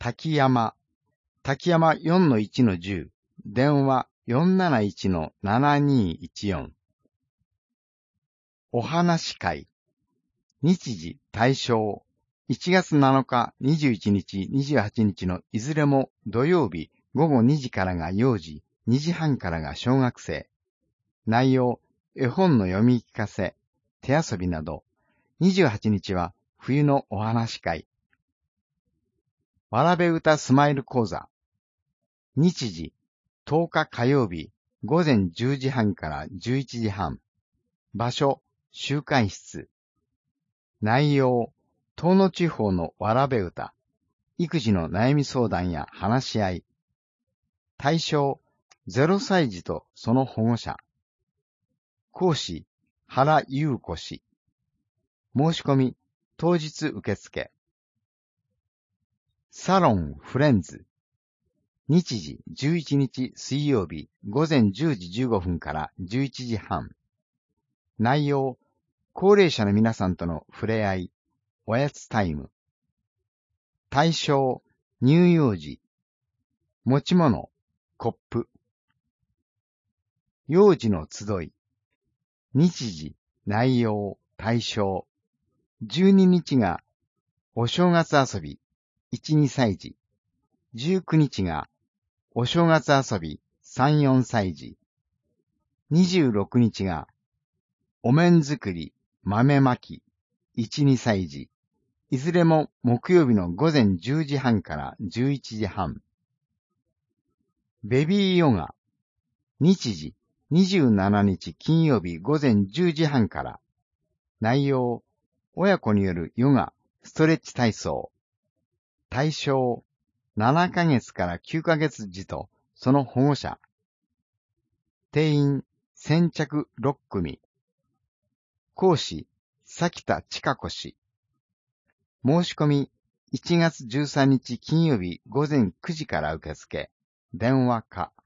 滝山 4-1-10、電話471-7214。お話会、日時対象、1月7日、21日、28日のいずれも土曜日午後2時からが幼児、2時半からが小学生。内容、絵本の読み聞かせ、手遊びなど。28日は冬のお話会。わらべ歌スマイル講座。日時、10日火曜日、午前10時半から11時半。場所、集会室。内容、遠野地方のわらべ歌。育児の悩み相談や話し合い。対象、0歳児とその保護者。講師、原優子氏。申し込み、当日受付。サロンフレンズ。日時11日水曜日午前10時15分から11時半。内容、高齢者の皆さんとの触れ合い、おやつタイム。対象、乳幼児。持ち物、コップ。幼児の集い。日時、内容、対象。12日がお正月遊び、1、2歳児。19日がお正月遊び、3、4歳児。26日がお面作り、豆まき、1、2歳児。いずれも木曜日の午前10時半から11時半。ベビーヨガ。日時、27日金曜日午前10時半から。内容、親子によるヨガ、ストレッチ体操。対象、7ヶ月から9ヶ月児とその保護者。定員、先着6組。講師、崎田千佳子氏。申し込み、1月13日金曜日午前9時から受付。電話か。